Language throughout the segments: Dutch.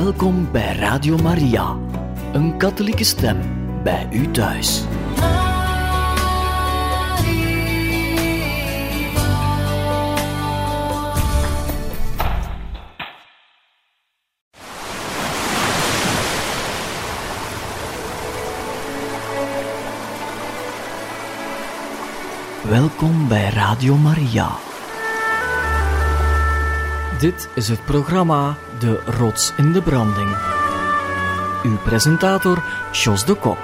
Welkom bij Radio Maria, een katholieke stem bij u thuis. Welkom bij Radio Maria. Dit is het programma De Rots in de Branding. Uw presentator Jos de Kok.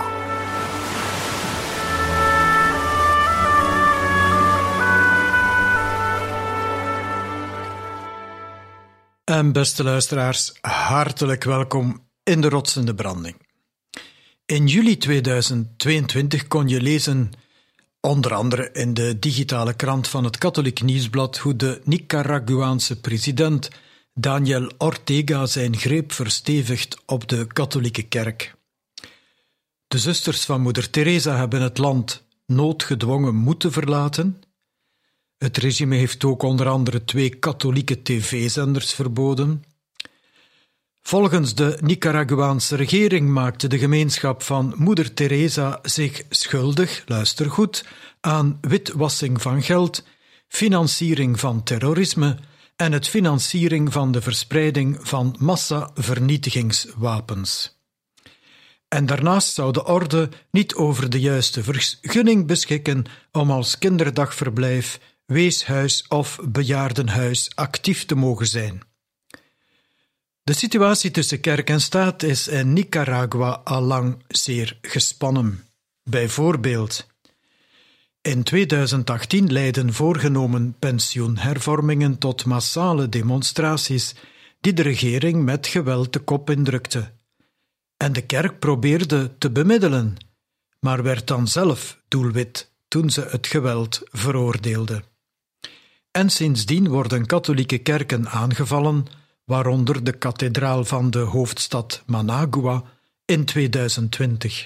En beste luisteraars, hartelijk welkom in De Rots in de Branding. In juli 2022 kon je lezen, onder andere in de digitale krant van het Katholiek Nieuwsblad, hoe de Nicaraguaanse president Daniel Ortega zijn greep verstevigt op de katholieke kerk. De zusters van moeder Teresa hebben het land noodgedwongen moeten verlaten. Het regime heeft ook onder andere 2 katholieke tv-zenders verboden. Volgens de Nicaraguaanse regering maakte de gemeenschap van moeder Teresa zich schuldig, luister goed, aan witwassing van geld, financiering van terrorisme en het financiering van de verspreiding van massavernietigingswapens. En daarnaast zou de orde niet over de juiste vergunning beschikken om als kinderdagverblijf, weeshuis of bejaardenhuis actief te mogen zijn. De situatie tussen kerk en staat is in Nicaragua allang zeer gespannen. Bijvoorbeeld, in 2018 leidden voorgenomen pensioenhervormingen tot massale demonstraties die de regering met geweld de kop indrukte. En de kerk probeerde te bemiddelen, maar werd dan zelf doelwit toen ze het geweld veroordeelde. En sindsdien worden katholieke kerken aangevallen, waaronder de kathedraal van de hoofdstad Managua in 2020.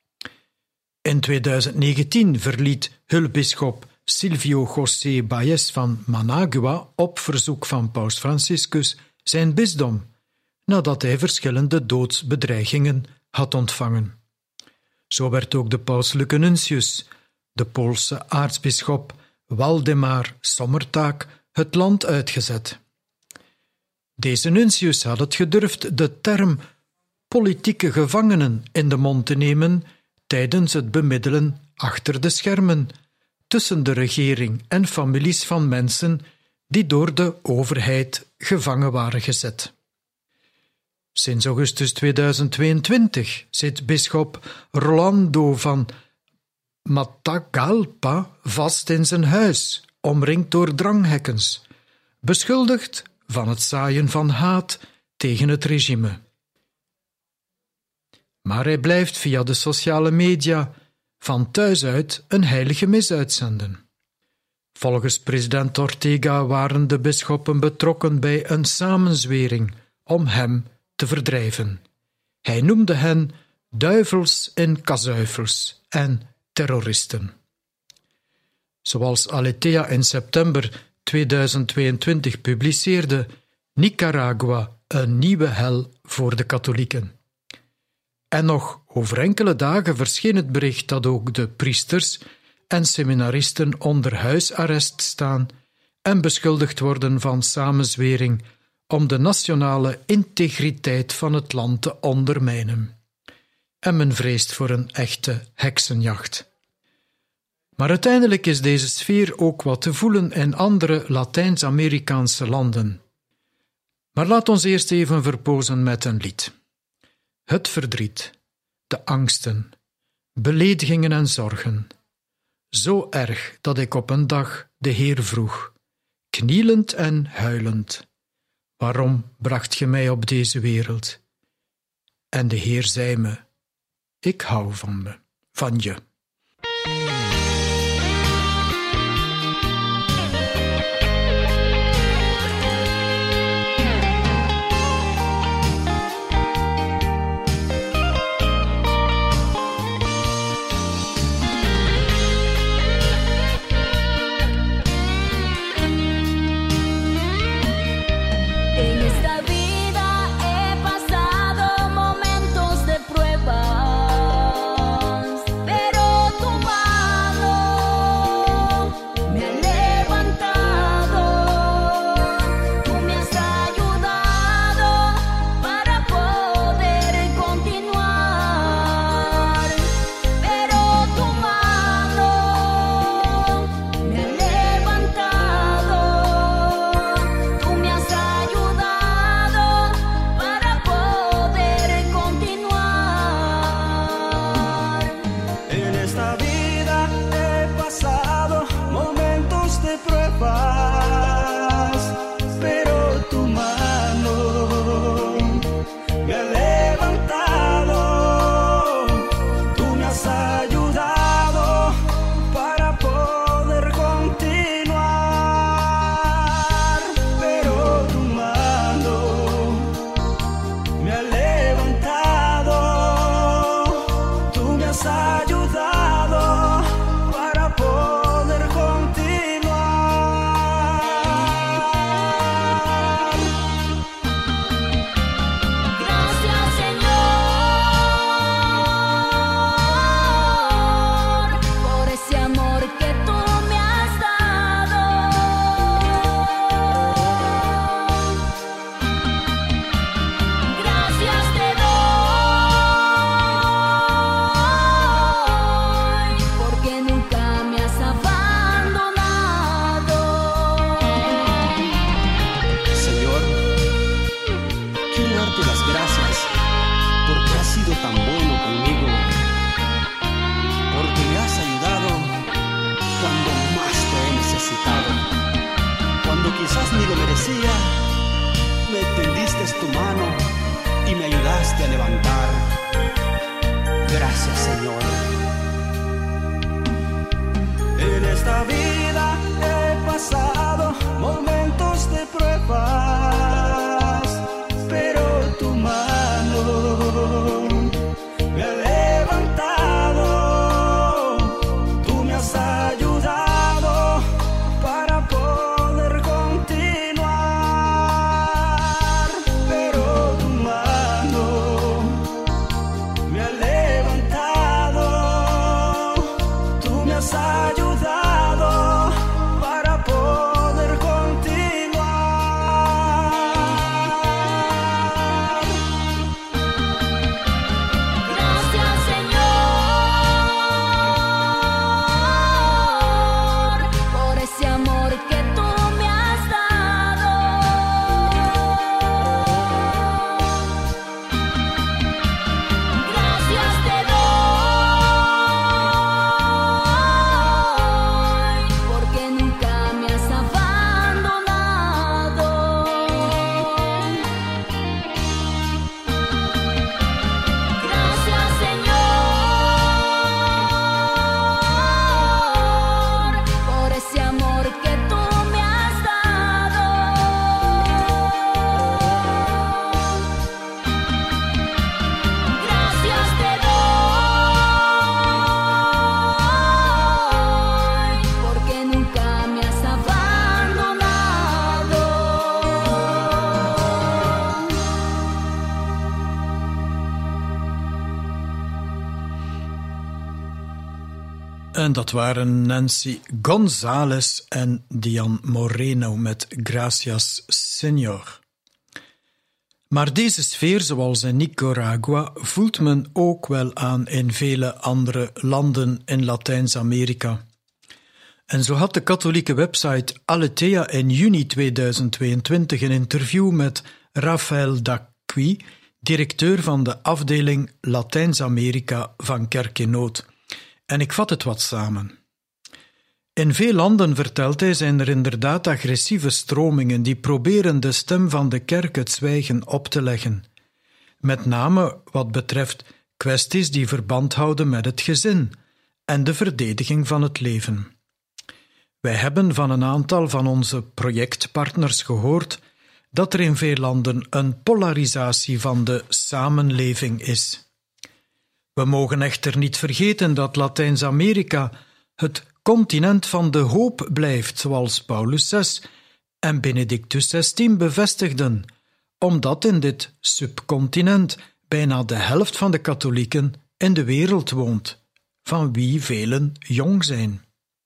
In 2019 verliet hulpbisschop Silvio José Baez van Managua op verzoek van paus Franciscus zijn bisdom, nadat hij verschillende doodsbedreigingen had ontvangen. Zo werd ook de pauselijke nuncius, de Poolse aartsbisschop Waldemar Sommertaak, het land uitgezet. Deze nuncius had het gedurfd de term politieke gevangenen in de mond te nemen tijdens het bemiddelen achter de schermen tussen de regering en families van mensen die door de overheid gevangen waren gezet. Sinds augustus 2022 zit bisschop Rolando van Matagalpa vast in zijn huis, omringd door dranghekkens, beschuldigd van het zaaien van haat tegen het regime. Maar hij blijft via de sociale media van thuis uit een heilige mis uitzenden. Volgens president Ortega waren de bisschoppen betrokken bij een samenzwering om hem te verdrijven. Hij noemde hen duivels in kazuifels en terroristen. Zoals Aletea in september 2022 publiceerde, Nicaragua een nieuwe hel voor de katholieken. En nog over enkele dagen verscheen het bericht dat ook de priesters en seminaristen onder huisarrest staan en beschuldigd worden van samenzwering om de nationale integriteit van het land te ondermijnen. En men vreest voor een echte heksenjacht. Maar uiteindelijk is deze sfeer ook wat te voelen in andere Latijns-Amerikaanse landen. Maar laat ons eerst even verpozen met een lied. Het verdriet, de angsten, beledigingen en zorgen. Zo erg dat ik op een dag de Heer vroeg, knielend en huilend: waarom bracht je mij op deze wereld? En de Heer zei me: ik hou van je. En esta vida he pasado ayudaste a levantar. Gracias, Señor. En esta vida he pasado momentos de pruebas, pero tu mano me ha levantado, tú me has ayudado para poder continuar, pero tu mano me ha levantado, tú me has ayudado para poder continuar. Gracias, Señor, por ese amor que tú me has dado. Gracias te doy, porque nunca me has abandonado. Gracias, Señor, por ese amor que tú me has dado. Gracias te doy, porque nunca me has abandonado. En dat waren Nancy González en Diane Moreno met Gracias, Señor. Maar deze sfeer, zoals in Nicaragua, voelt men ook wel aan in vele andere landen in Latijns-Amerika. En zo had de katholieke website Aletea in juni 2022 een interview met Rafael Daqui, directeur van de afdeling Latijns-Amerika van Kerk in Nood. En ik vat het wat samen. In veel landen, vertelt hij, zijn er inderdaad agressieve stromingen die proberen de stem van de kerk het zwijgen op te leggen. Met name wat betreft kwesties die verband houden met het gezin en de verdediging van het leven. Wij hebben van een aantal van onze projectpartners gehoord dat er in veel landen een polarisatie van de samenleving is. We mogen echter niet vergeten dat Latijns-Amerika het continent van de hoop blijft, zoals Paulus VI en Benedictus XVI bevestigden, omdat in dit subcontinent bijna de helft van de katholieken in de wereld woont, van wie velen jong zijn.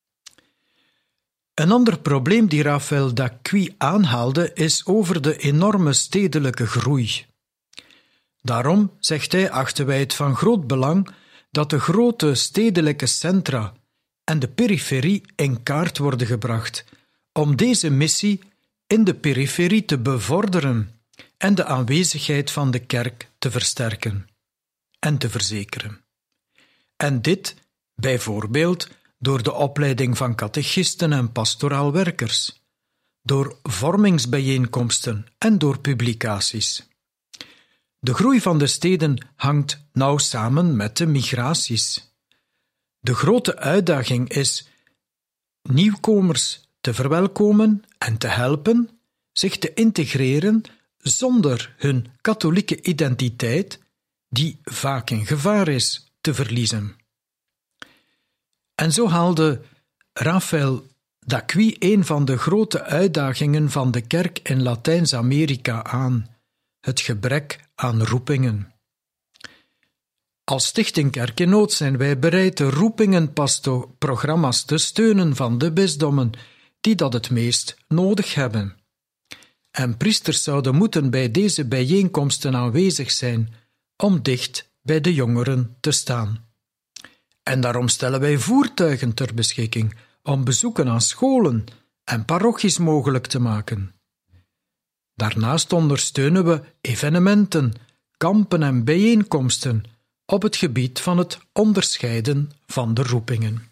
Een ander probleem die Rafael Daqui aanhaalde is over de enorme stedelijke groei. Daarom, zegt hij, achten wij het van groot belang dat de grote stedelijke centra en de periferie in kaart worden gebracht, om deze missie in de periferie te bevorderen en de aanwezigheid van de kerk te versterken en te verzekeren. En dit bijvoorbeeld door de opleiding van catechisten en pastoraal werkers, door vormingsbijeenkomsten en door publicaties. De groei van de steden hangt nauw samen met de migraties. De grote uitdaging is nieuwkomers te verwelkomen en te helpen zich te integreren zonder hun katholieke identiteit, die vaak in gevaar is, te verliezen. En zo haalde Rafael Daqui een van de grote uitdagingen van de kerk in Latijns-Amerika aan: het gebrek aan roepingen. Als Stichting Kerk in Nood zijn wij bereid de roepingenprogramma's te steunen van de bisdommen die dat het meest nodig hebben. En priesters zouden moeten bij deze bijeenkomsten aanwezig zijn om dicht bij de jongeren te staan. En daarom stellen wij voertuigen ter beschikking om bezoeken aan scholen en parochies mogelijk te maken. Daarnaast ondersteunen we evenementen, kampen en bijeenkomsten op het gebied van het onderscheiden van de roepingen.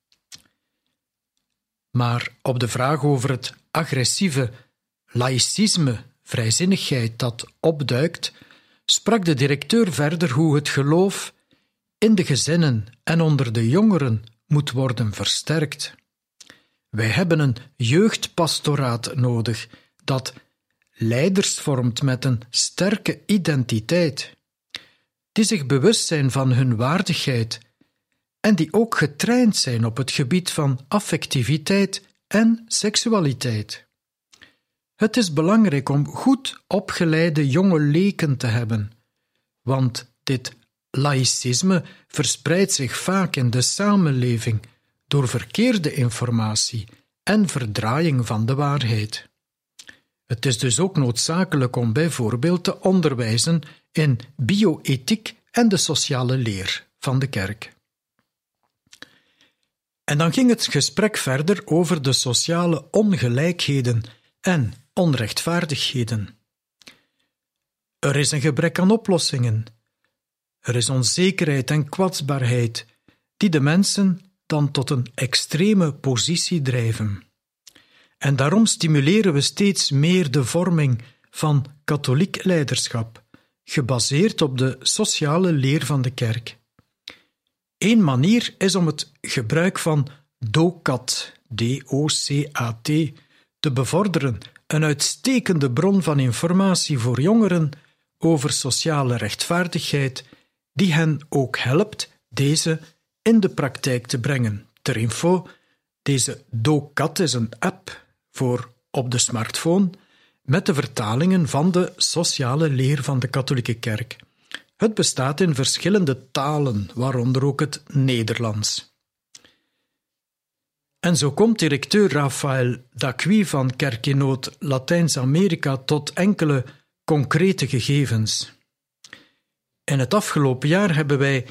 Maar op de vraag over het agressieve laïcisme, vrijzinnigheid dat opduikt, sprak de directeur verder hoe het geloof in de gezinnen en onder de jongeren moet worden versterkt. Wij hebben een jeugdpastoraat nodig dat leiders vormt met een sterke identiteit, die zich bewust zijn van hun waardigheid en die ook getraind zijn op het gebied van affectiviteit en seksualiteit. Het is belangrijk om goed opgeleide jonge leken te hebben, want dit laïcisme verspreidt zich vaak in de samenleving door verkeerde informatie en verdraaiing van de waarheid. Het is dus ook noodzakelijk om bijvoorbeeld te onderwijzen in bioethiek en de sociale leer van de kerk. En dan ging het gesprek verder over de sociale ongelijkheden en onrechtvaardigheden. Er is een gebrek aan oplossingen. Er is onzekerheid en kwetsbaarheid die de mensen dan tot een extreme positie drijven. En daarom stimuleren we steeds meer de vorming van katholiek leiderschap, gebaseerd op de sociale leer van de kerk. Eén manier is om het gebruik van DOCAT, D-O-C-A-T, te bevorderen, een uitstekende bron van informatie voor jongeren over sociale rechtvaardigheid, die hen ook helpt deze in de praktijk te brengen. Ter info, deze DOCAT is een app voor op de smartphone met de vertalingen van de sociale leer van de katholieke kerk. Het bestaat in verschillende talen, waaronder ook het Nederlands. En zo komt directeur Rafael Daqui van Kerk in Nood Latijns-Amerika tot enkele concrete gegevens. In het afgelopen jaar hebben wij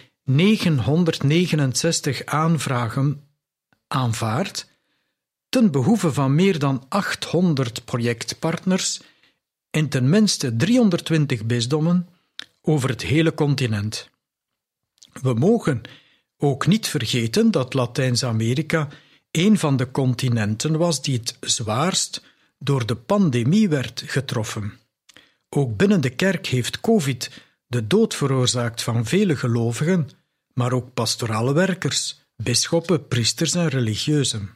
969 aanvragen aanvaard ten behoeve van meer dan 800 projectpartners in ten minste 320 bisdommen over het hele continent. We mogen ook niet vergeten dat Latijns-Amerika een van de continenten was die het zwaarst door de pandemie werd getroffen. Ook binnen de kerk heeft COVID de dood veroorzaakt van vele gelovigen, maar ook pastorale werkers, bisschoppen, priesters en religieuzen.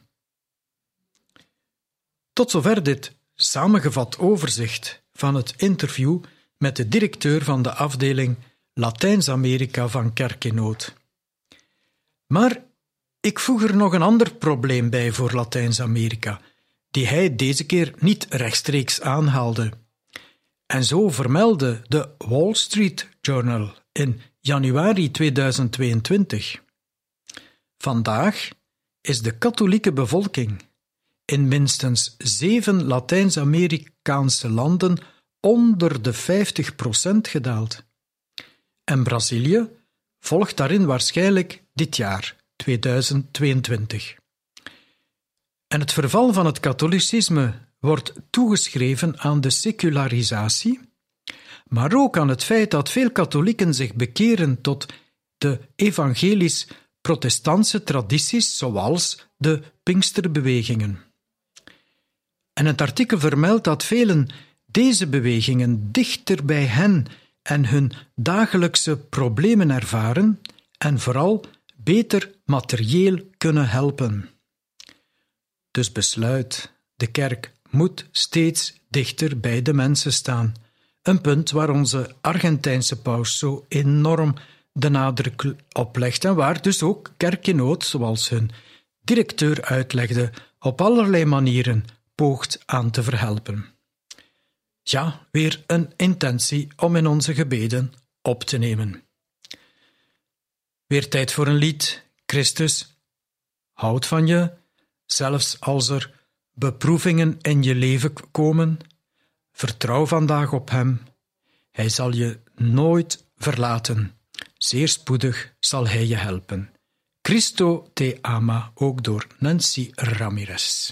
Tot zover dit samengevat overzicht van het interview met de directeur van de afdeling Latijns-Amerika van Kerk in Nood. Maar ik voeg er nog een ander probleem bij voor Latijns-Amerika, die hij deze keer niet rechtstreeks aanhaalde. En zo vermeldde de Wall Street Journal in januari 2022. Vandaag is de katholieke bevolking in minstens 7 Latijns-Amerikaanse landen onder de 50% gedaald. En Brazilië volgt daarin waarschijnlijk dit jaar, 2022. En het verval van het katholicisme wordt toegeschreven aan de secularisatie, maar ook aan het feit dat veel katholieken zich bekeren tot de evangelisch-protestantse tradities, zoals de Pinksterbewegingen. En het artikel vermeldt dat velen deze bewegingen dichter bij hen en hun dagelijkse problemen ervaren en vooral beter materieel kunnen helpen. Dus besluit, de kerk moet steeds dichter bij de mensen staan. Een punt waar onze Argentijnse paus zo enorm de nadruk op legt en waar dus ook Kerk in Nood, zoals hun directeur uitlegde, op allerlei manieren poogt aan te verhelpen. Ja, weer een intentie om in onze gebeden op te nemen. Weer tijd voor een lied. Christus houdt van je, zelfs als er beproevingen in je leven komen. Vertrouw vandaag op hem. Hij zal je nooit verlaten. Zeer spoedig zal hij je helpen. Cristo te ama, ook door Nancy Ramirez.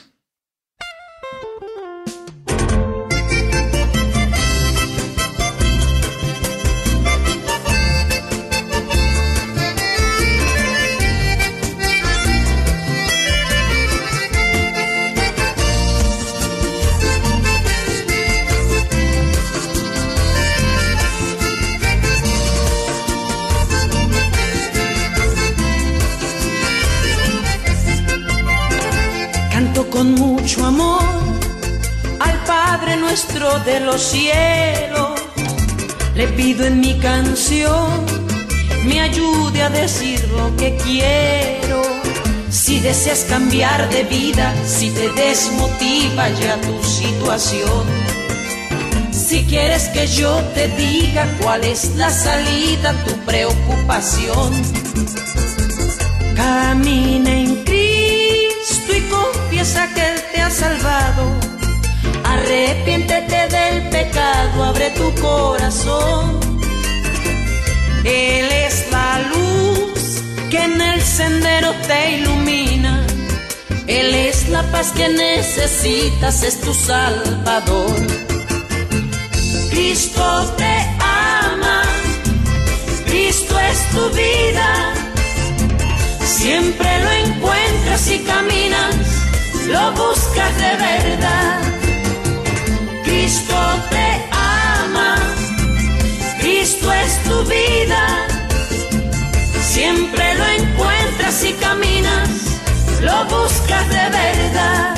nuestro de los cielos, le pido en mi canción me ayude a decir lo que quiero. Si deseas cambiar de vida, si te desmotiva ya tu situación, si quieres que yo te diga cuál es la salida a tu preocupación, camina en Cristo y confiesa que Él te ha salvado. Arrepiéntete del pecado, abre tu corazón. Él es la luz que en el sendero te ilumina. Él es la paz que necesitas, es tu Salvador. Cristo te ama, Cristo es tu vida. Siempre lo encuentras y caminas, lo buscas de verdad. Cristo te ama, Cristo es tu vida. Siempre lo encuentras y caminas, lo buscas de verdad.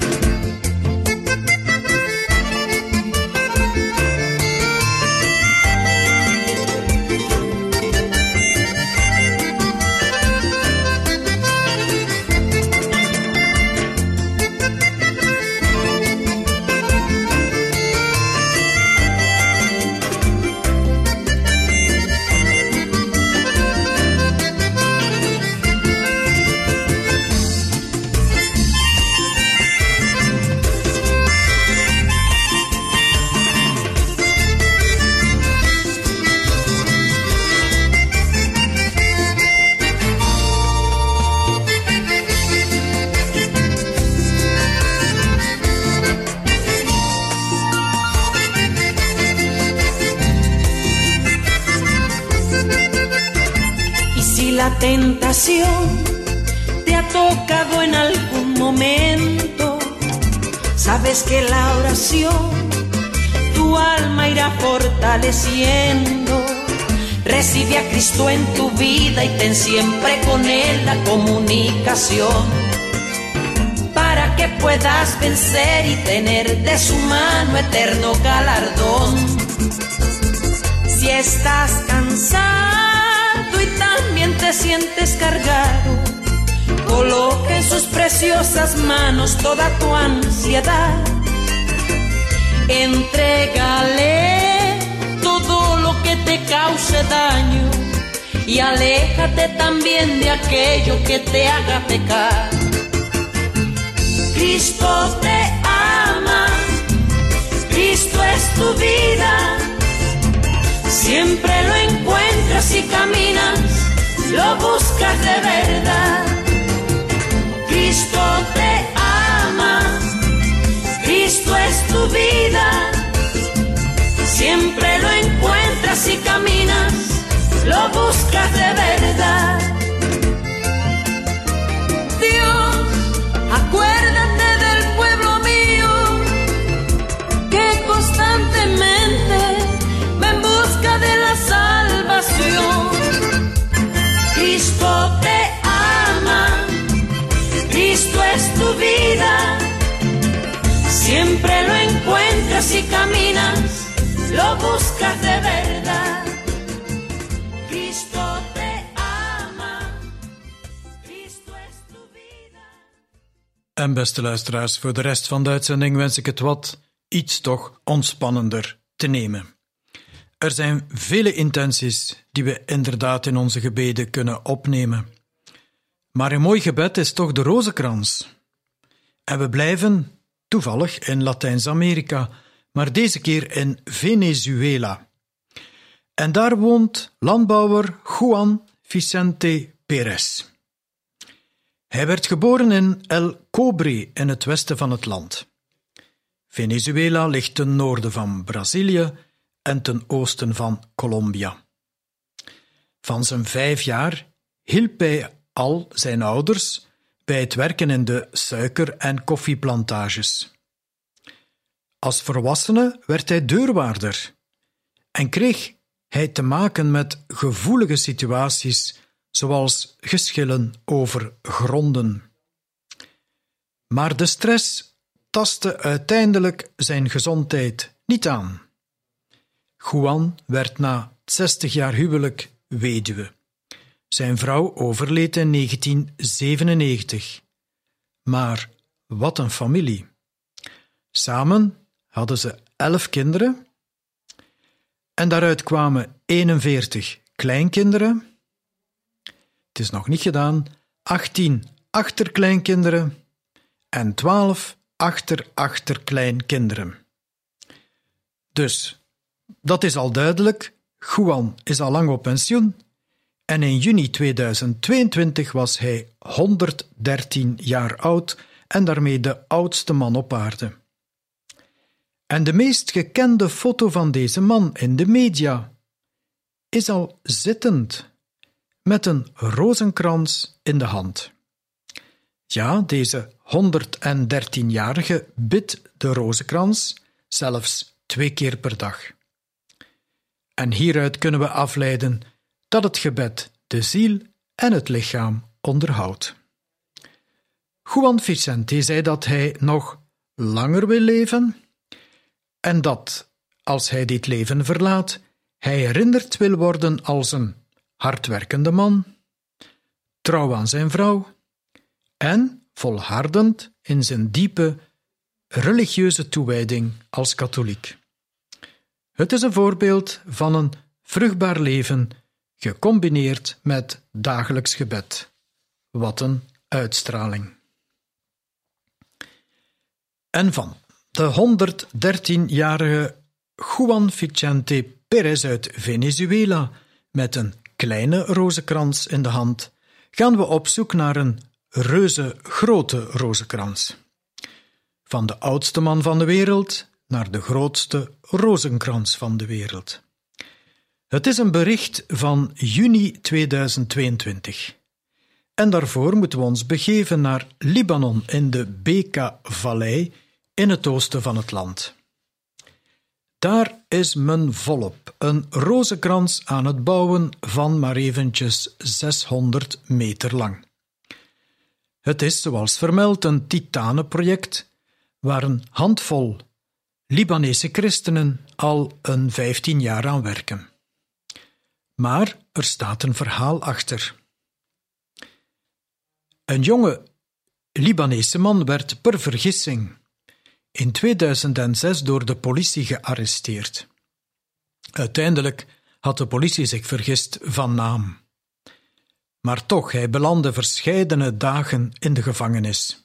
La tentación te ha tocado en algún momento, sabes que la oración tu alma irá fortaleciendo. Recibe a Cristo en tu vida y ten siempre con Él la comunicación, para que puedas vencer y tener de su mano eterno galardón. Si estás cansado y también te sientes cargado, coloca en sus preciosas manos toda tu ansiedad. Entrégale todo lo que te cause daño y aléjate también de aquello que te haga pecar. Cristo te ama, Cristo es tu vida. Siempre lo encuentras y caminas, lo buscas de verdad. Cristo te ama, Cristo es tu vida. Siempre lo encuentras y caminas, lo buscas de verdad. Dios, acuérdate del pueblo mío que constantemente en busca de la salvación. Cristo te ama, Cristo es tu vida. Siempre lo encuentras y caminas, lo buscas de verdad. Cristo te ama, Cristo es tu vida. En beste luisteraars, voor de rest van de uitzending wens ik het wat iets toch ontspannender te nemen. Er zijn vele intenties die we inderdaad in onze gebeden kunnen opnemen. Maar een mooi gebed is toch de rozenkrans. En we blijven, toevallig, in Latijns-Amerika, maar deze keer in Venezuela. En daar woont landbouwer Juan Vicente Pérez. Hij werd geboren in El Cobre in het westen van het land. Venezuela ligt ten noorden van Brazilië en ten oosten van Colombia. Van zijn 5 jaar hielp hij al zijn ouders bij het werken in de suiker- en koffieplantages. Als volwassene werd hij deurwaarder en kreeg hij te maken met gevoelige situaties zoals geschillen over gronden. Maar de stress tastte uiteindelijk zijn gezondheid niet aan. Juan werd na 60 jaar huwelijk weduwe. Zijn vrouw overleed in 1997. Maar wat een familie. Samen hadden ze 11 kinderen en daaruit kwamen 41 kleinkinderen. Het is nog niet gedaan, 18 achterkleinkinderen en 12 achterkleinkinderen. Dus, dat is al duidelijk, Juan is al lang op pensioen en in juni 2022 was hij 113 jaar oud en daarmee de oudste man op aarde. En de meest gekende foto van deze man in de media is al zittend, met een rozenkrans in de hand. Ja, deze 113-jarige bidt de rozenkrans zelfs 2 keer per dag. En hieruit kunnen we afleiden dat het gebed de ziel en het lichaam onderhoudt. Juan Vicente zei dat hij nog langer wil leven en dat, als hij dit leven verlaat, hij herinnerd wil worden als een hardwerkende man, trouw aan zijn vrouw en volhardend in zijn diepe religieuze toewijding als katholiek. Het is een voorbeeld van een vruchtbaar leven gecombineerd met dagelijks gebed. Wat een uitstraling. En van de 113-jarige Juan Vicente Pérez uit Venezuela met een kleine rozenkrans in de hand gaan we op zoek naar een reuze grote rozenkrans. Van de oudste man van de wereld naar de grootste rozenkrans van de wereld. Het is een bericht van juni 2022. En daarvoor moeten we ons begeven naar Libanon in de Beka-vallei in het oosten van het land. Daar is men volop een rozenkrans aan het bouwen van maar eventjes 600 meter lang. Het is, zoals vermeld, een titanenproject waar een handvol Libanese christenen al een 15 jaar aan werken. Maar er staat een verhaal achter. Een jonge Libanese man werd per vergissing in 2006 door de politie gearresteerd. Uiteindelijk had de politie zich vergist van naam. Maar toch, hij belandde verscheidene dagen in de gevangenis.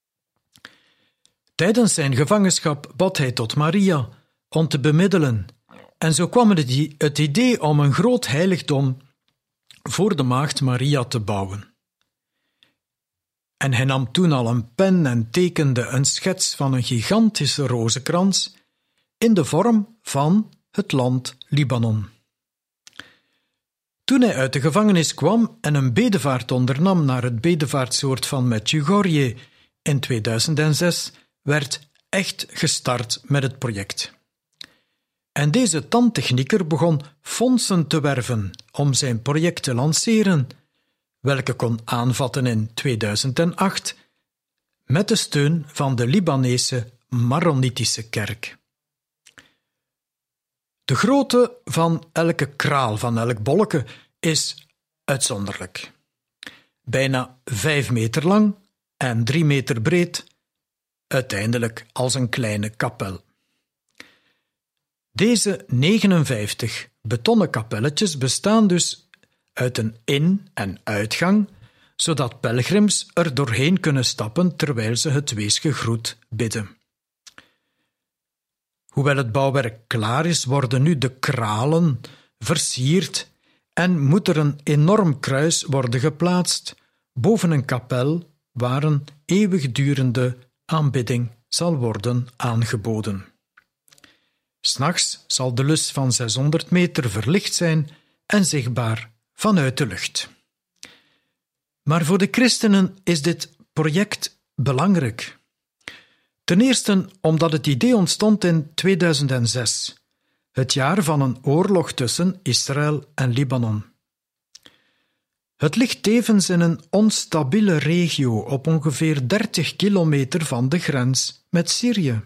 Tijdens zijn gevangenschap bad hij tot Maria om te bemiddelen en zo kwam het idee om een groot heiligdom voor de maagd Maria te bouwen. En hij nam toen al een pen en tekende een schets van een gigantische rozenkrans in de vorm van het land Libanon. Toen hij uit de gevangenis kwam en een bedevaart ondernam naar het bedevaartsoord van Medjugorje in 2006, werd echt gestart met het project. En deze tandtechnieker begon fondsen te werven om zijn project te lanceren, welke kon aanvatten in 2008 met de steun van de Libanese Maronitische kerk. De grootte van elke kraal, van elk bolleke, is uitzonderlijk. Bijna 5 meter lang en 3 meter breed, uiteindelijk als een kleine kapel. Deze 59 betonnen kapelletjes bestaan dus uit een in- en uitgang, zodat pelgrims er doorheen kunnen stappen terwijl ze het weesgegroet bidden. Hoewel het bouwwerk klaar is, worden nu de kralen versierd en moet er een enorm kruis worden geplaatst boven een kapel waar een eeuwigdurende aanbidding zal worden aangeboden. 'S Nachts zal de lus van 600 meter verlicht zijn en zichtbaar vanuit de lucht. Maar voor de christenen is dit project belangrijk. Ten eerste omdat het idee ontstond in 2006, het jaar van een oorlog tussen Israël en Libanon. Het ligt tevens in een onstabiele regio op ongeveer 30 kilometer van de grens met Syrië.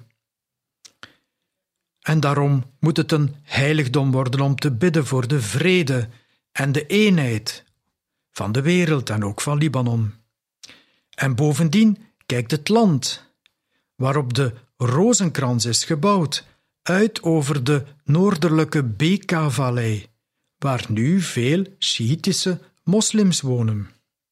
En daarom moet het een heiligdom worden om te bidden voor de vrede en de eenheid van de wereld en ook van Libanon. En bovendien kijkt het land, waarop de Rozenkrans is gebouwd, uit over de noordelijke Beka-vallei, waar nu veel Sjiitische moslims wonen.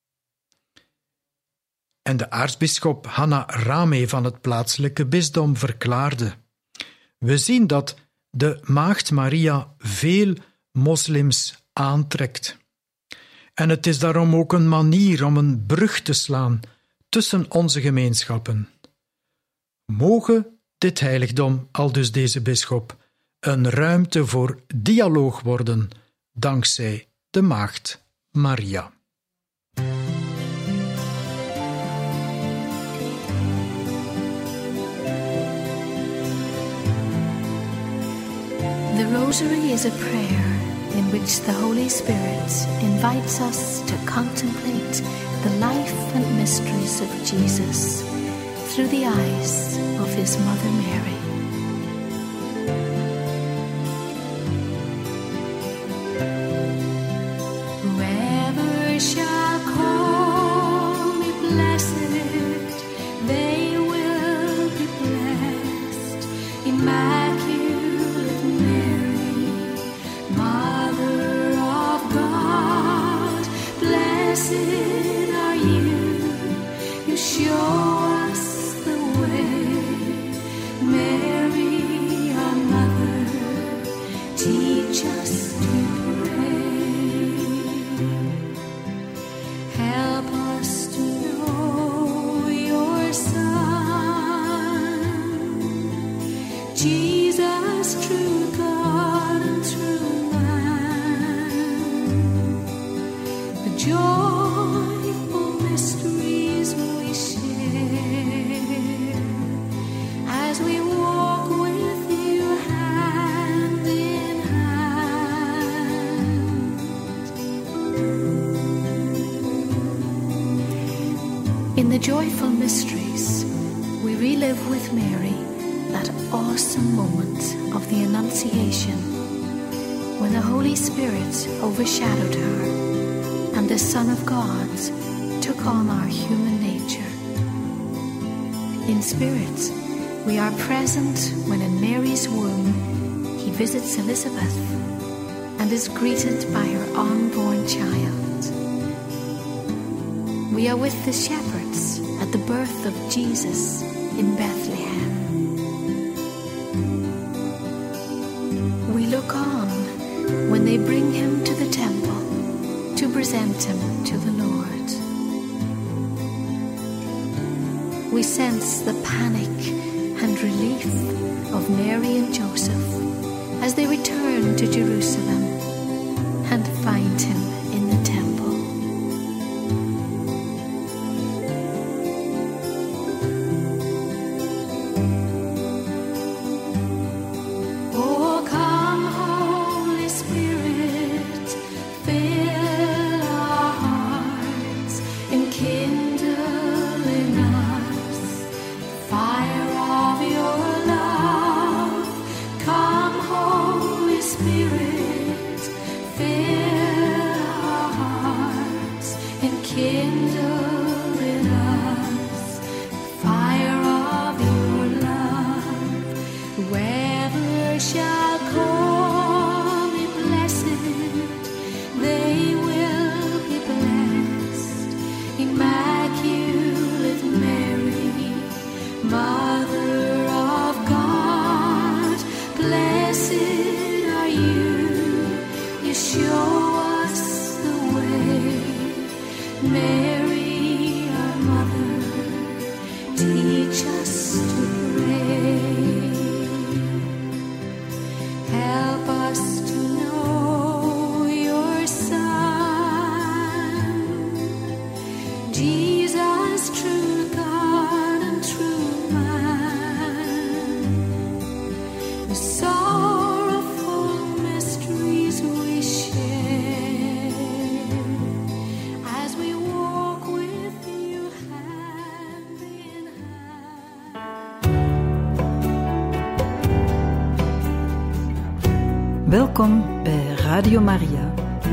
En de aartsbisschop Hanna Rameh van het plaatselijke bisdom verklaarde: we zien dat de Maagd Maria veel moslims aantrekt. En het is daarom ook een manier om een brug te slaan tussen onze gemeenschappen. Mogen dit heiligdom, aldus deze bisschop, een ruimte voor dialoog worden, dankzij de Maagd Maria. The Rosary is a prayer in which the Holy Spirit invites us to contemplate the life and mysteries of Jesus through the eyes of his Mother Mary. Whoever shall call me blessed, they will be blessed. Immaculate Mary, Mother of God, blessed are you. You show us the way. Mary, our Mother, teach us to pray. Help us to know your Son, Jesus, true God and true man. The joyful mysteries we share as we walk with you hand in hand. In the joyful mysteries, we relive with Mary that awesome moment of the Annunciation, when the Holy Spirit overshadowed her and the Son of God took on our human nature. In spirit, we are present when in Mary's womb he visits Elizabeth and is greeted by her unborn child. We are with the shepherds at the birth of Jesus in Bethlehem. We look on when they bring him to the temple to present him to the Lord. We sense the panic and relief of Mary and Joseph as they return to Jerusalem and find him in the temple. Oh, come, Holy Spirit, fill our hearts and kindle in us fire of your love. Come, Holy Spirit, fill our hearts and kindle in us fire of your love. Whoever shall call me blessed, they will be blessed. Immaculate Mary, Mother of God, blessed are you. You show us the way. Mary, our Mother, teach us to pray. Help us to know your Son, Jesus, true God and true man. The sorrowful mysteries we share Welkom bij Radio Maria.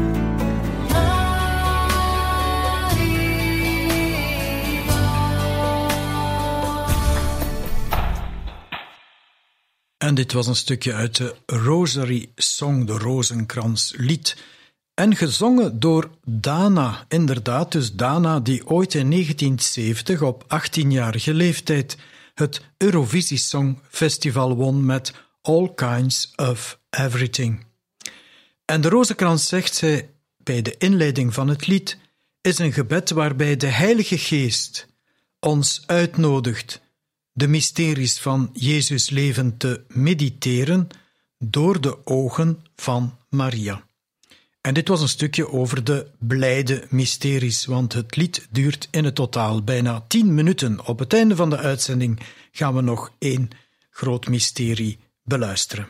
En dit was een stukje uit de Rosary Song, de Rozenkranslied. En gezongen door Dana, inderdaad, dus Dana die ooit in 1970 op 18-jarige leeftijd het Eurovisie Songfestival won met All Kinds of Everything. En de Rozenkrans, zegt zij bij de inleiding van het lied, is een gebed waarbij de Heilige Geest ons uitnodigt de mysteries van Jezus' leven te mediteren door de ogen van Maria. En dit was een stukje over de blijde mysteries, want het lied duurt in het totaal bijna 10 minuten. Op het einde van de uitzending gaan we nog 1 groot mysterie beluisteren.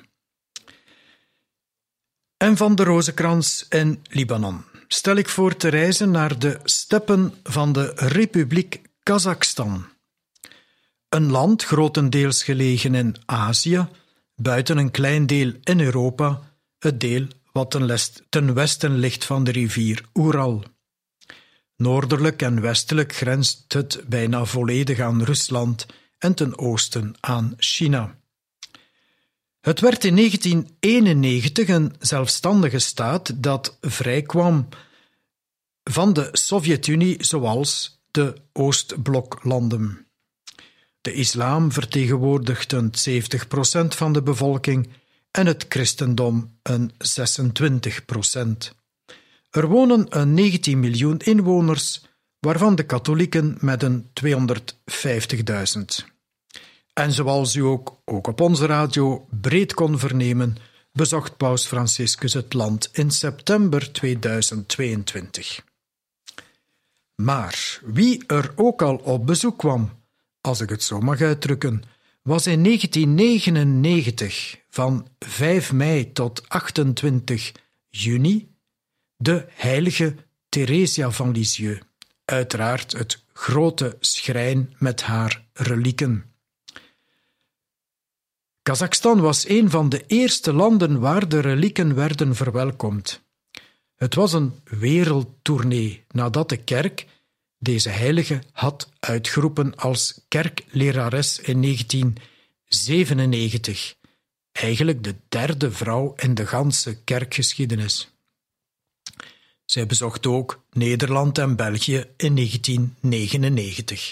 En van de Rozenkrans in Libanon stel ik voor te reizen naar de steppen van de Republiek Kazachstan. Een land grotendeels gelegen in Azië, buiten een klein deel in Europa, het deel wat ten westen ligt van de rivier Oeral. Noordelijk en westelijk grenst het bijna volledig aan Rusland en ten oosten aan China. Het werd in 1991 een zelfstandige staat dat vrijkwam van de Sovjet-Unie zoals de Oostbloklanden. De islam vertegenwoordigt een 70% van de bevolking en het christendom een 26%. Er wonen een 19 miljoen inwoners, waarvan de katholieken met een 250.000. En zoals u ook op onze radio breed kon vernemen, bezocht Paus Franciscus het land in september 2022. Maar wie er ook al op bezoek kwam, als ik het zo mag uitdrukken, was in 1999 van 5 mei tot 28 juni de heilige Theresia van Lisieux, uiteraard het grote schrijn met haar relieken. Kazachstan was een van de eerste landen waar de relieken werden verwelkomd. Het was een wereldtournee nadat de kerk deze heilige had uitgeroepen als kerklerares in 1997. Eigenlijk de 3e vrouw in de ganse kerkgeschiedenis. Zij bezocht ook Nederland en België in 1999.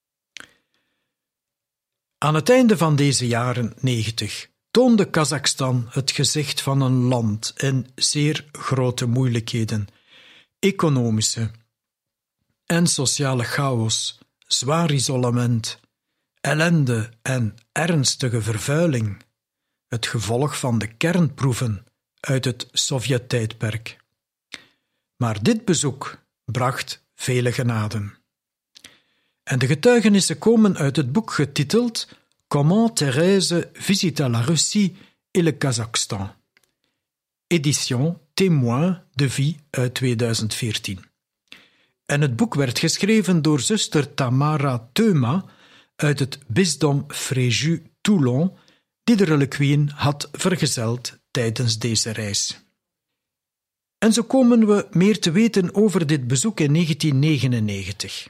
Aan het einde van deze jaren 90 toonde Kazachstan het gezicht van een land in zeer grote moeilijkheden, economische en sociale chaos, zwaar isolement, ellende en ernstige vervuiling, het gevolg van de kernproeven uit het Sovjet-tijdperk. Maar dit bezoek bracht vele genaden. En de getuigenissen komen uit het boek getiteld Comment Thérèse visita la Russie et le Kazakhstan. Édition Témoin de Vie uit 2014. En het boek werd geschreven door zuster Tamara Teuma uit het bisdom Fréjus-Toulon, die de reliquieën had vergezeld tijdens deze reis. En zo komen we meer te weten over dit bezoek in 1999.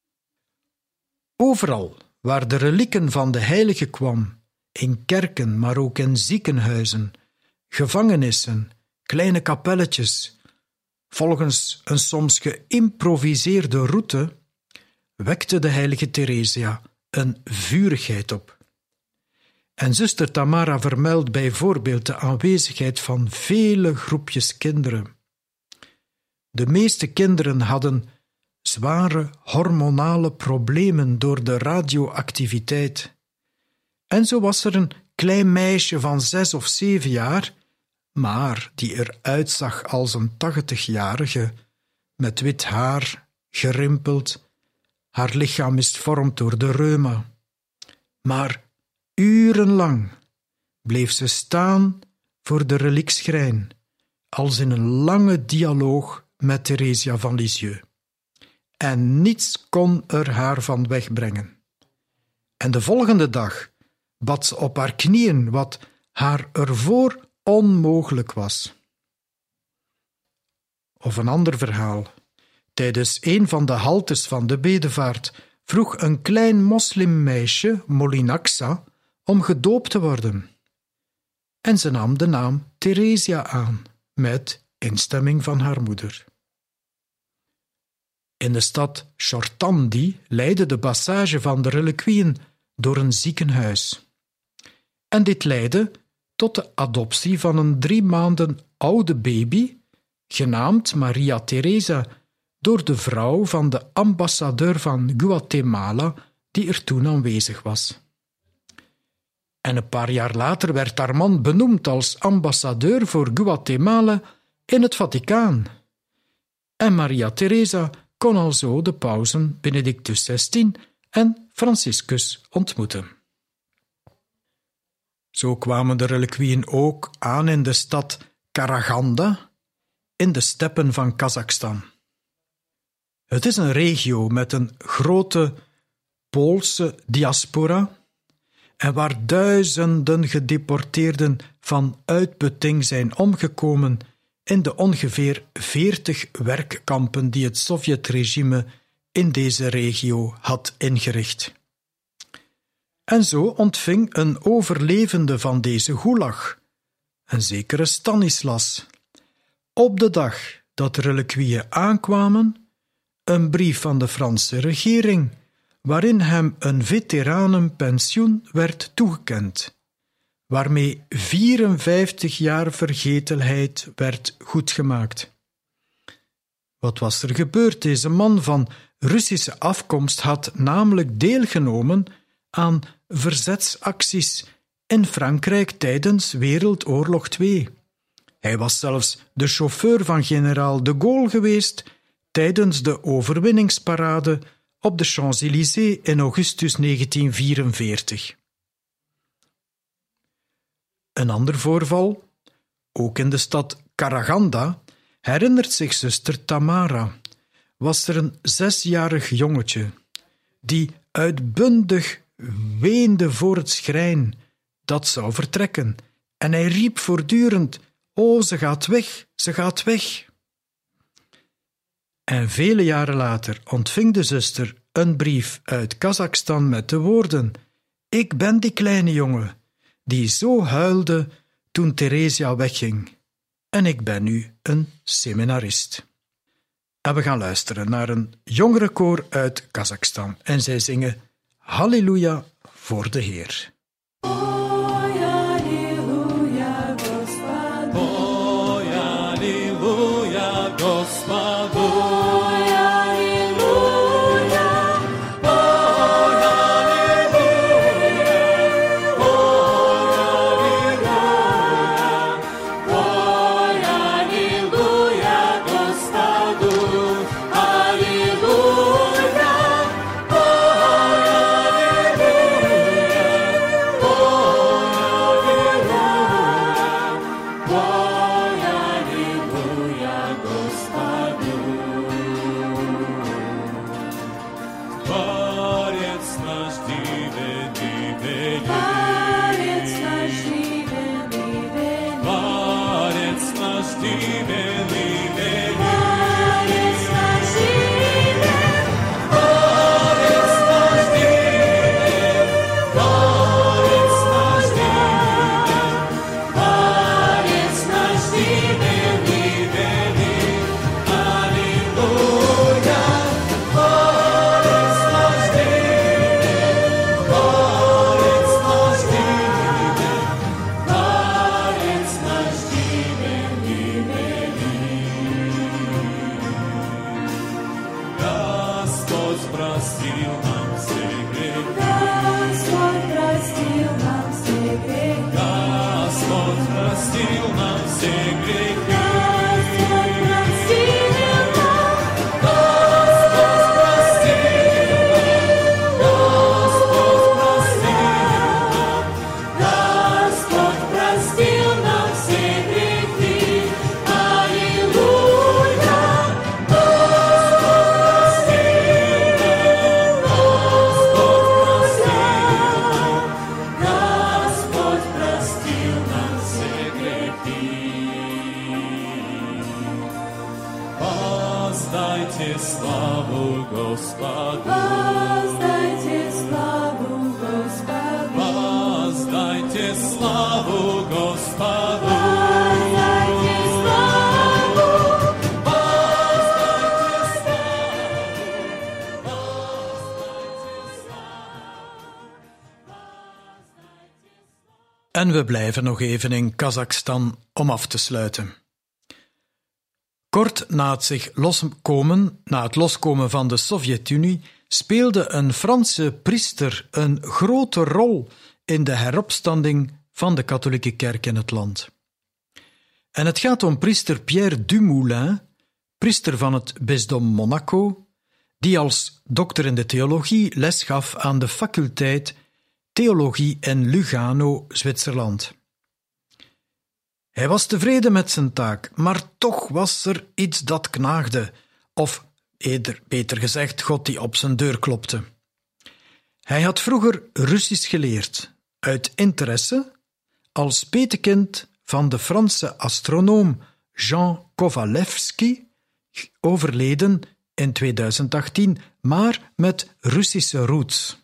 Overal waar de relieken van de heilige kwam, in kerken, maar ook in ziekenhuizen, gevangenissen, kleine kapelletjes, volgens een soms geïmproviseerde route, wekte de heilige Theresia een vurigheid op. En zuster Tamara vermeldt bijvoorbeeld de aanwezigheid van vele groepjes kinderen. De meeste kinderen hadden zware hormonale problemen door de radioactiviteit. En zo was er een klein meisje van 6 of 7 jaar, maar die eruit zag als een 80-jarige, met wit haar, gerimpeld, haar lichaam misvormd door de reuma. Maar urenlang bleef ze staan voor de reliekschrijn, als in een lange dialoog met Theresia van Lisieux. En niets kon er haar van wegbrengen. En de volgende dag bad ze op haar knieën wat haar ervoor onmogelijk was. Of een ander verhaal. Tijdens een van de haltes van de bedevaart vroeg een klein moslimmeisje, Molinaxa, om gedoopt te worden. En ze nam de naam Theresia aan, met instemming van haar moeder. In de stad Shortandi leidde de passage van de reliquieën door een ziekenhuis. En dit leidde tot de adoptie van een 3 maanden oude baby, genaamd Maria Teresa, door de vrouw van de ambassadeur van Guatemala, die er toen aanwezig was. En een paar jaar later werd haar man benoemd als ambassadeur voor Guatemala in het Vaticaan. En Maria Teresa kon alzo de pausen Benedictus XVI en Franciscus ontmoeten. Zo kwamen de reliquieën ook aan in de stad Karaganda, in de steppen van Kazachstan. Het is een regio met een grote Poolse diaspora en waar duizenden gedeporteerden van uitputting zijn omgekomen in de ongeveer 40 werkkampen die het Sovjetregime in deze regio had ingericht. En zo ontving een overlevende van deze gulag, een zekere Stanislas, op de dag dat de reliquieën aankwamen, een brief van de Franse regering, waarin hem een veteranenpensioen werd toegekend, waarmee 54 jaar vergetelheid werd goedgemaakt. Wat was er gebeurd? Deze man van Russische afkomst had namelijk deelgenomen aan verzetsacties in Frankrijk tijdens Wereldoorlog II. Hij was zelfs de chauffeur van generaal de Gaulle geweest tijdens de overwinningsparade op de Champs-Élysées in augustus 1944. Een ander voorval, ook in de stad Karaganda, herinnert zich zuster Tamara, was er een 6-jarig jongetje die uitbundig weende voor het schrijn dat zou vertrekken en hij riep voortdurend: "Oh, ze gaat weg, ze gaat weg." En vele jaren later ontving de zuster een brief uit Kazachstan met de woorden: "Ik ben die kleine jongen die zo huilde toen Theresia wegging. En ik ben nu een seminarist." En we gaan luisteren naar een jongerenkoor uit Kazachstan. En zij zingen Halleluja voor de Heer. Воздайте славу Господу. Воздайте славу Господу. Воздайте славу Господу. Воздайте славу. En we blijven nog even in Kazachstan om af te sluiten. Kort na het loskomen van de Sovjet-Unie speelde een Franse priester een grote rol in de heropstanding van de katholieke kerk in het land. En het gaat om priester Pierre Dumoulin, priester van het bisdom Monaco, die als dokter in de theologie les gaf aan de faculteit Theologie in Lugano, Zwitserland. Hij was tevreden met zijn taak, maar toch was er iets dat knaagde, of beter gezegd, God die op zijn deur klopte. Hij had vroeger Russisch geleerd, uit interesse, als petekind van de Franse astronoom Jean Kovalevsky, overleden in 2018, maar met Russische roots.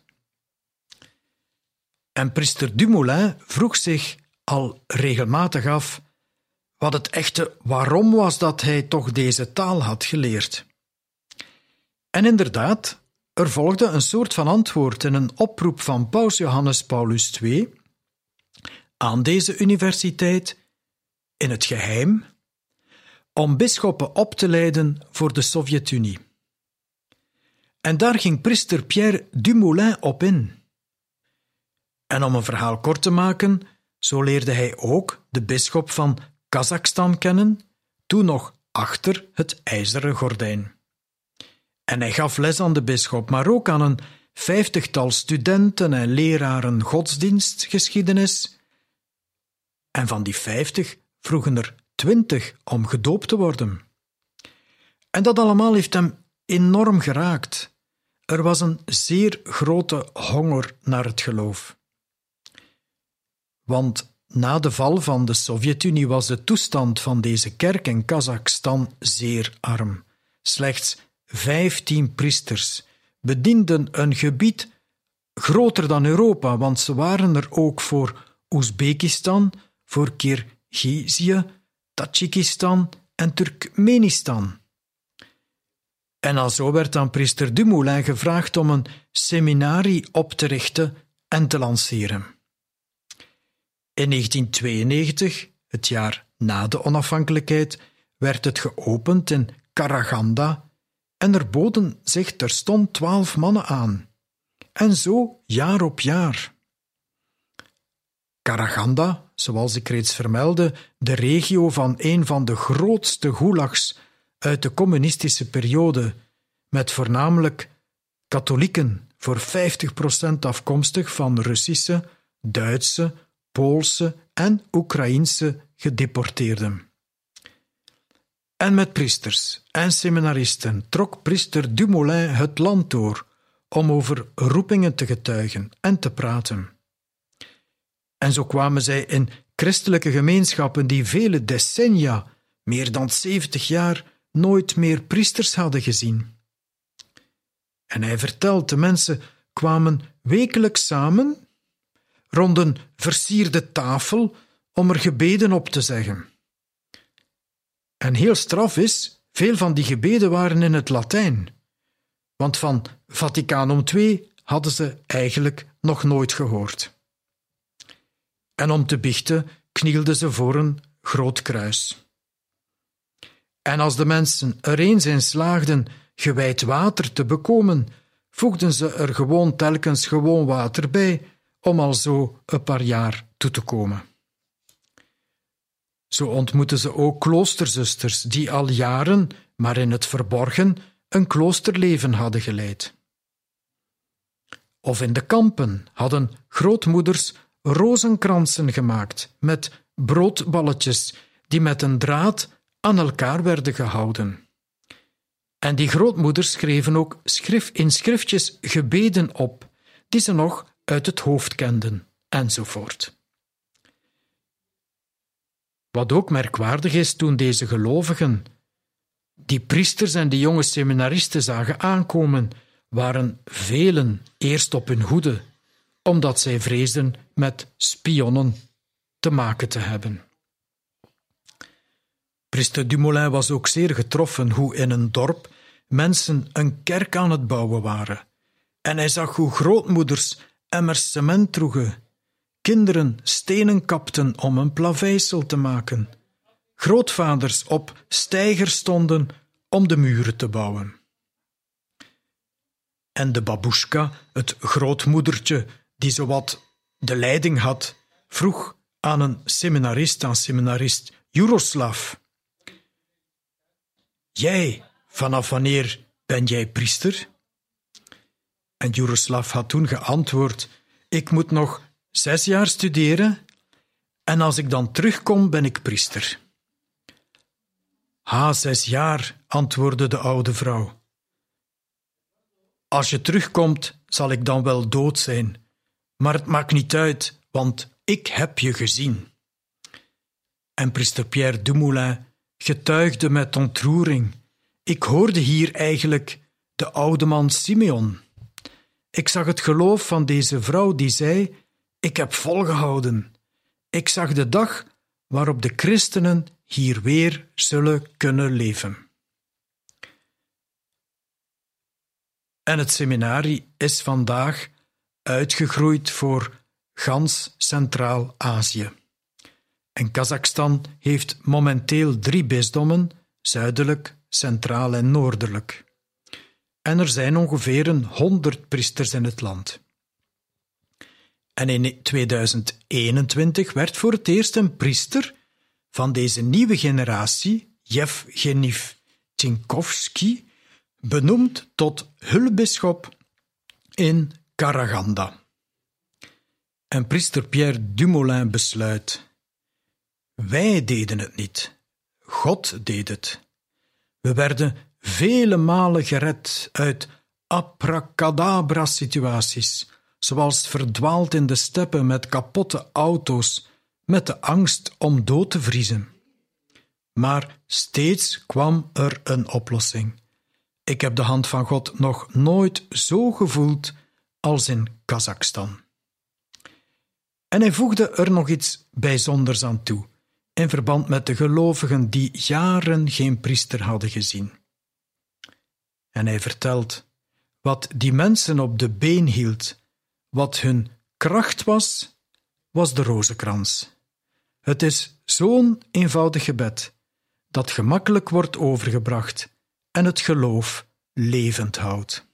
En priester Dumoulin vroeg zich al regelmatig af wat het echte waarom was dat hij toch deze taal had geleerd. En inderdaad, er volgde een soort van antwoord in een oproep van paus Johannes Paulus II aan deze universiteit, in het geheim, om bisschoppen op te leiden voor de Sovjet-Unie. En daar ging priester Pierre Dumoulin op in. En om een verhaal kort te maken, zo leerde hij ook de bisschop van Kazachstan kennen, toen nog achter het ijzeren gordijn. En hij gaf les aan de bisschop, maar ook aan een 50-tal studenten en leraren godsdienstgeschiedenis. En van die 50 vroegen er 20 om gedoopt te worden. En dat allemaal heeft hem enorm geraakt. Er was een zeer grote honger naar het geloof. Want na de val van de Sovjet-Unie was de toestand van deze kerk in Kazachstan zeer arm. Slechts 15 priesters bedienden een gebied groter dan Europa, want ze waren er ook voor Oezbekistan, voor Kirgizië, Tajikistan en Turkmenistan. En alzo werd aan priester Dumoulin gevraagd om een seminarie op te richten en te lanceren. In 1992, het jaar na de onafhankelijkheid, werd het geopend in Karaganda en er boden zich terstond 12 mannen aan. En zo jaar op jaar. Karaganda, zoals ik reeds vermeldde, de regio van een van de grootste gulags uit de communistische periode, met voornamelijk katholieken, voor 50% afkomstig van Russische, Duitse, Poolse en Oekraïense gedeporteerden. En met priesters en seminaristen trok priester Dumoulin het land door om over roepingen te getuigen en te praten. En zo kwamen zij in christelijke gemeenschappen die vele decennia, meer dan 70 jaar, nooit meer priesters hadden gezien. En hij vertelt, de mensen kwamen wekelijks samen rond een versierde tafel om er gebeden op te zeggen. En heel straf is, veel van die gebeden waren in het Latijn, want van Vaticanum II hadden ze eigenlijk nog nooit gehoord. En om te biechten knielden ze voor een groot kruis. En als de mensen er eens in slaagden gewijd water te bekomen, voegden ze er gewoon telkens gewoon water bij, om al zo een paar jaar toe te komen. Zo ontmoetten ze ook kloosterzusters die al jaren, maar in het verborgen, een kloosterleven hadden geleid. Of in de kampen hadden grootmoeders rozenkransen gemaakt met broodballetjes die met een draad aan elkaar werden gehouden. En die grootmoeders schreven ook in schriftjes gebeden op, die ze nog uit het hoofd kenden, enzovoort. Wat ook merkwaardig is, toen deze gelovigen die priesters en die jonge seminaristen zagen aankomen, waren velen eerst op hun hoede, omdat zij vreesden met spionnen te maken te hebben. Priester Dumoulin was ook zeer getroffen hoe in een dorp mensen een kerk aan het bouwen waren. En hij zag hoe grootmoeders emmers cement droegen, kinderen stenen kapten om een plaveisel te maken, grootvaders op steigers stonden om de muren te bouwen. En de babushka, het grootmoedertje die zowat de leiding had, vroeg aan seminarist Juroslav: jij, vanaf wanneer ben jij priester? En Juroslav had toen geantwoord: ik moet nog 6 jaar studeren en als ik dan terugkom ben ik priester. 6 jaar, antwoordde de oude vrouw. Als je terugkomt, zal ik dan wel dood zijn, maar het maakt niet uit, want ik heb je gezien. En priester Pierre Dumoulin getuigde met ontroering: ik hoorde hier eigenlijk de oude man Simeon. Ik zag het geloof van deze vrouw die zei: ik heb volgehouden. Ik zag de dag waarop de christenen hier weer zullen kunnen leven. En het seminarie is vandaag uitgegroeid voor gans Centraal-Azië. En Kazachstan heeft momenteel 3 bisdommen, zuidelijk, centraal en noordelijk. En er zijn ongeveer 100 priesters in het land. En in 2021 werd voor het eerst een priester van deze nieuwe generatie, Yevgeny Tchinkovsky, benoemd tot hulpbisschop in Karaganda. En priester Pierre Dumoulin besluit: wij deden het niet, God deed het. We werden vele malen gered uit abracadabra-situaties, zoals verdwaald in de steppen met kapotte auto's, met de angst om dood te vriezen. Maar steeds kwam er een oplossing. Ik heb de hand van God nog nooit zo gevoeld als in Kazachstan. En hij voegde er nog iets bijzonders aan toe, in verband met de gelovigen die jaren geen priester hadden gezien. En hij vertelt: wat die mensen op de been hield, wat hun kracht was, was de rozenkrans. Het is zo'n eenvoudig gebed, dat gemakkelijk wordt overgebracht en het geloof levend houdt.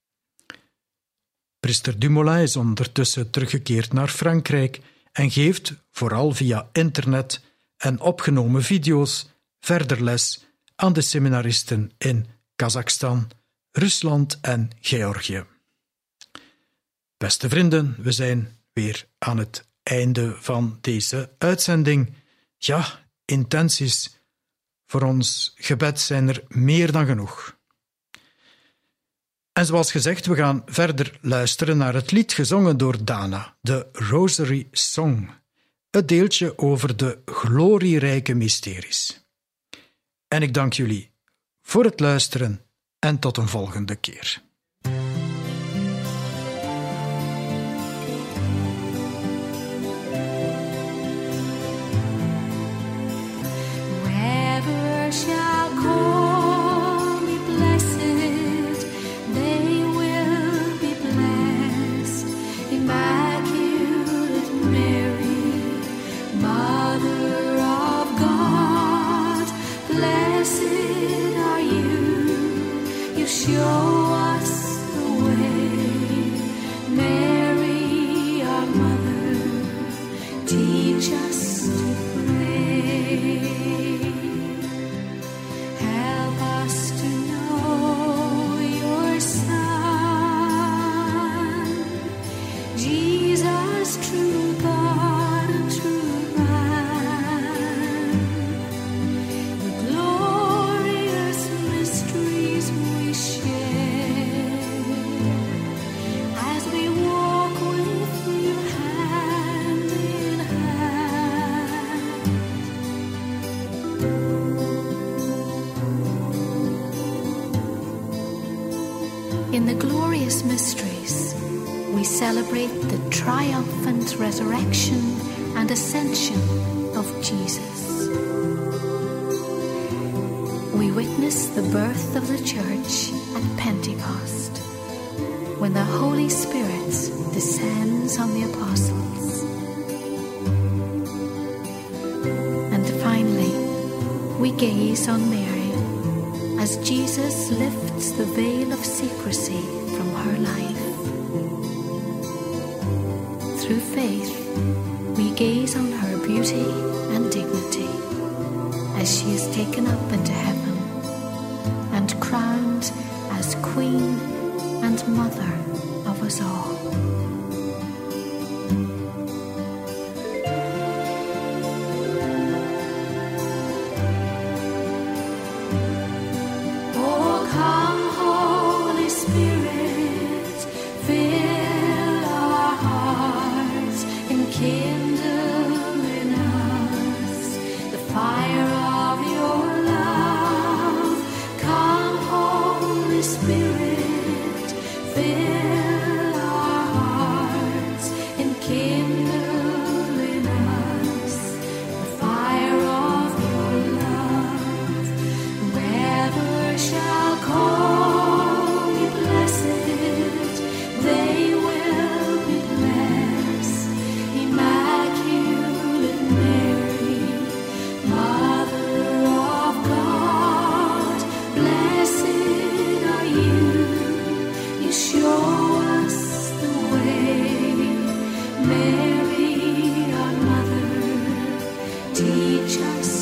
Priester Dumoulin is ondertussen teruggekeerd naar Frankrijk en geeft, vooral via internet en opgenomen video's, verder les aan de seminaristen in Kazachstan, Rusland en Georgië. Beste vrienden, we zijn weer aan het einde van deze uitzending. Ja, intenties voor ons gebed zijn er meer dan genoeg. En zoals gezegd, we gaan verder luisteren naar het lied gezongen door Dana, de Rosary Song, het deeltje over de glorierijke mysteries. En ik dank jullie voor het luisteren en tot een volgende keer. Whoever shall call me blessed, they will be blessed. Immaculate Mary, Mother of God, blessed are you. You show us mysteries, we celebrate the triumphant resurrection and ascension of Jesus. We witness the birth of the Church at Pentecost, when the Holy Spirit descends on the apostles. And finally, we gaze on Mary as Jesus lifts the veil of secrecy from her life. Through faith, we gaze on her beauty and dignity as she is taken up into heaven and crowned as Queen and Mother of us all. Teach us